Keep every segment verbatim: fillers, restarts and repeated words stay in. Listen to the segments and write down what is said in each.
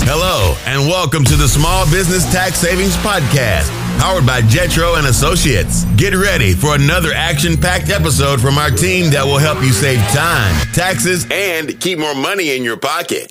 Hello, and welcome to the Small Business Tax Savings Podcast, powered by Jetro and Associates. Get ready for another action-packed episode from our team that will help you save time, taxes, and keep more money in your pocket.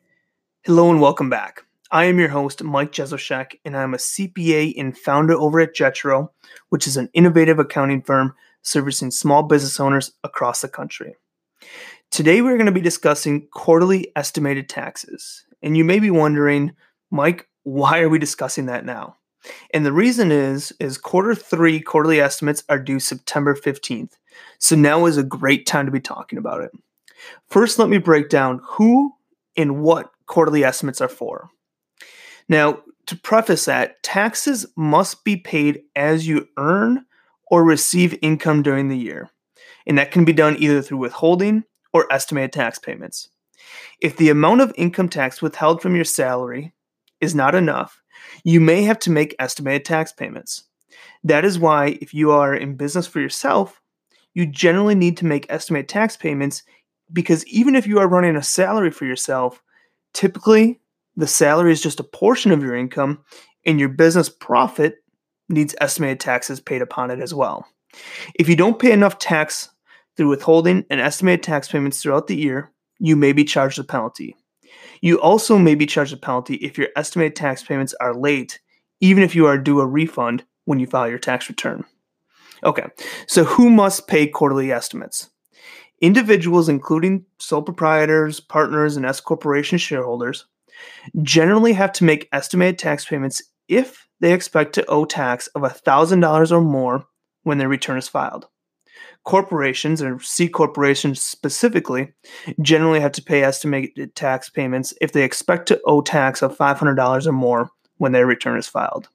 Hello and welcome back. I am your host, Mike Jezoshek, and I'm a C P A and founder over at Jetro, which is an innovative accounting firm servicing small business owners across the country. Today we're going to be discussing quarterly estimated taxes. And you may be wondering, Mike, why are we discussing that now? And the reason is, is quarter three quarterly estimates are due September fifteenth. So now is a great time to be talking about it. First, let me break down who and what quarterly estimates are for. Now, to preface that, taxes must be paid as you earn or receive income during the year. And that can be done either through withholding or estimated tax payments. If the amount of income tax withheld from your salary is not enough, you may have to make estimated tax payments. That is why if you are in business for yourself, you generally need to make estimated tax payments, because even if you are running a salary for yourself, typically the salary is just a portion of your income and your business profit needs estimated taxes paid upon it as well. If you don't pay enough tax through withholding and estimated tax payments throughout the year, you may be charged a penalty. You also may be charged a penalty if your estimated tax payments are late, even if you are due a refund when you file your tax return. Okay, so who must pay quarterly estimates? Individuals, including sole proprietors, partners, and S corporation shareholders, generally have to make estimated tax payments if they expect to owe tax of one thousand dollars or more when their return is filed. Corporations, or C corporations specifically, generally have to pay estimated tax payments if they expect to owe tax of five hundred dollars or more when their return is filed.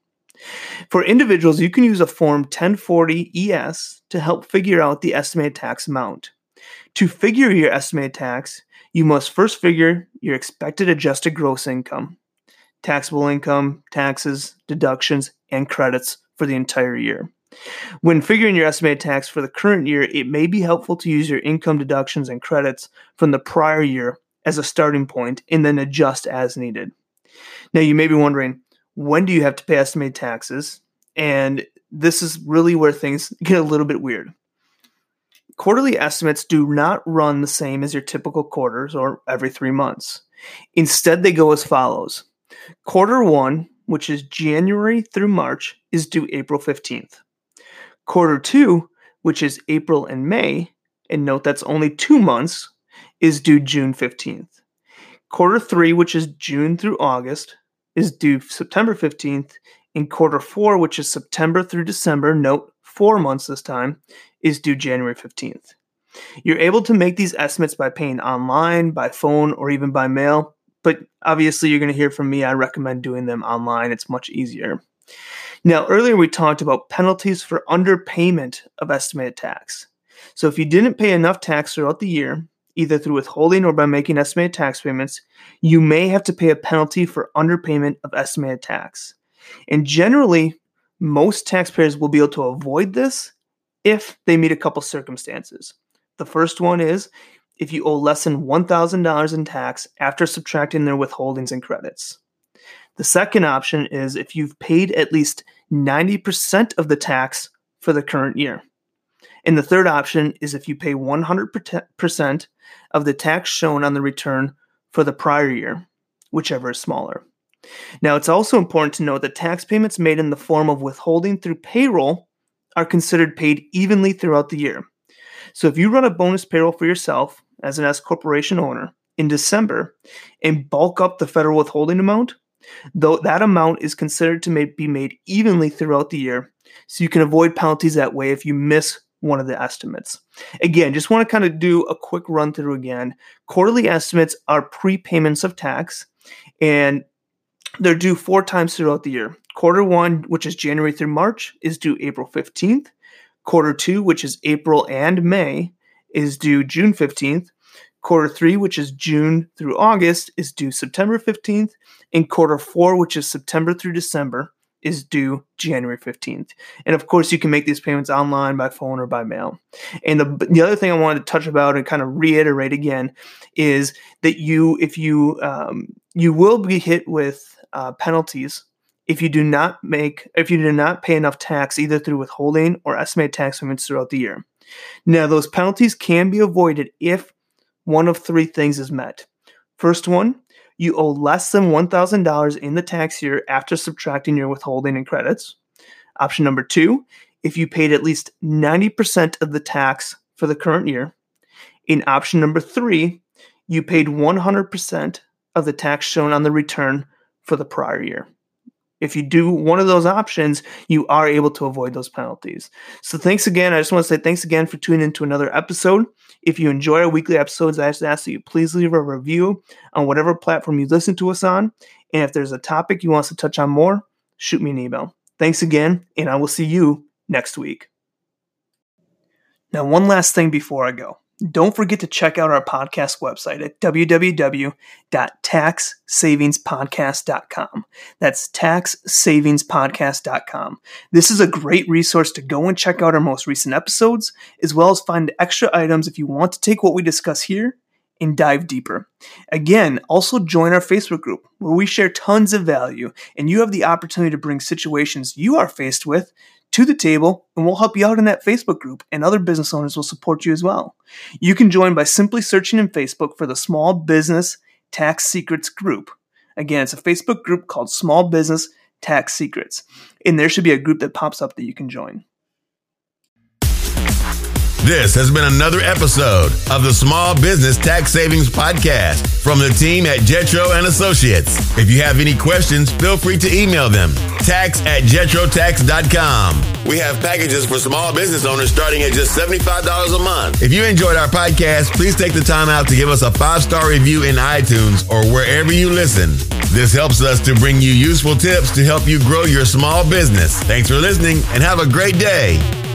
For individuals, you can use a Form ten forty E S to help figure out the estimated tax amount. To figure your estimated tax, you must first figure your expected adjusted gross income, taxable income, taxes, deductions, and credits for the entire year. When figuring your estimated tax for the current year, it may be helpful to use your income deductions and credits from the prior year as a starting point and then adjust as needed. Now, you may be wondering, when do you have to pay estimated taxes? And this is really where things get a little bit weird. Quarterly estimates do not run the same as your typical quarters or every three months. Instead, they go as follows. Quarter one, which is January through March, is due April fifteenth. Quarter two, which is April and May, and note that's only two months, is due June fifteenth. Quarter three, which is June through August, is due September fifteenth. And quarter four, which is September through December, note four months this time, is due January fifteenth. You're able to make these estimates by paying online, by phone, or even by mail, but obviously you're going to hear from me. I recommend doing them online. It's much easier. Now, earlier we talked about penalties for underpayment of estimated tax. So if you didn't pay enough tax throughout the year, either through withholding or by making estimated tax payments, you may have to pay a penalty for underpayment of estimated tax. And generally, most taxpayers will be able to avoid this if they meet a couple circumstances. The first one is if you owe less than one thousand dollars in tax after subtracting their withholdings and credits. The second option is if you've paid at least ninety percent of the tax for the current year. And the third option is if you pay one hundred percent of the tax shown on the return for the prior year, whichever is smaller. Now, it's also important to note that tax payments made in the form of withholding through payroll are considered paid evenly throughout the year. So if you run a bonus payroll for yourself as an S corporation owner in December and bulk up the federal withholding amount, though that amount is considered to be made evenly throughout the year, so you can avoid penalties that way if you miss one of the estimates. Again, just want to kind of do a quick run through again. Quarterly estimates are prepayments of tax, and they're due four times throughout the year. Quarter one, which is January through March, is due April fifteenth. Quarter two, which is April and May, is due June fifteenth. Quarter three, which is June through August, is due September fifteenth. And quarter four, which is September through December, is due January fifteenth. And of course, you can make these payments online, by phone, or by mail. And the, the other thing I wanted to touch about and kind of reiterate again is that you, if you, um, you will be hit with uh, penalties if you do not make, if you do not pay enough tax, either through withholding or estimated tax payments throughout the year. Now, those penalties can be avoided if one of three things is met. First one, you owe less than one thousand dollars in the tax year after subtracting your withholding and credits. Option number two, if you paid at least ninety percent of the tax for the current year. In option number three, you paid one hundred percent of the tax shown on the return for the prior year. If you do one of those options, you are able to avoid those penalties. So thanks again. I just want to say thanks again for tuning into another episode. If you enjoy our weekly episodes, I just ask that you please leave a review on whatever platform you listen to us on. And if there's a topic you want us to touch on more, shoot me an email. Thanks again, and I will see you next week. Now, one last thing before I go. Don't forget to check out our podcast website at w w w dot tax savings podcast dot com. That's tax savings podcast dot com. This is a great resource to go and check out our most recent episodes, as well as find extra items if you want to take what we discuss here and dive deeper. Again, also join our Facebook group where we share tons of value, and you have the opportunity to bring situations you are faced with to the table, and we'll help you out in that Facebook group, and other business owners will support you as well. You can join by simply searching in Facebook for the Small Business Tax Secrets group. Again, it's a Facebook group called Small Business Tax Secrets, and there should be a group that pops up that you can join. This has been another episode of the Small Business Tax Savings Podcast from the team at Jetro and Associates. If you have any questions, feel free to email them. tax at jetro tax dot com. We have packages for small business owners starting at just seventy-five dollars a month. If you enjoyed our podcast, please take the time out to give us a five-star review in iTunes or wherever you listen. This helps us to bring you useful tips to help you grow your small business. Thanks for listening and have a great day.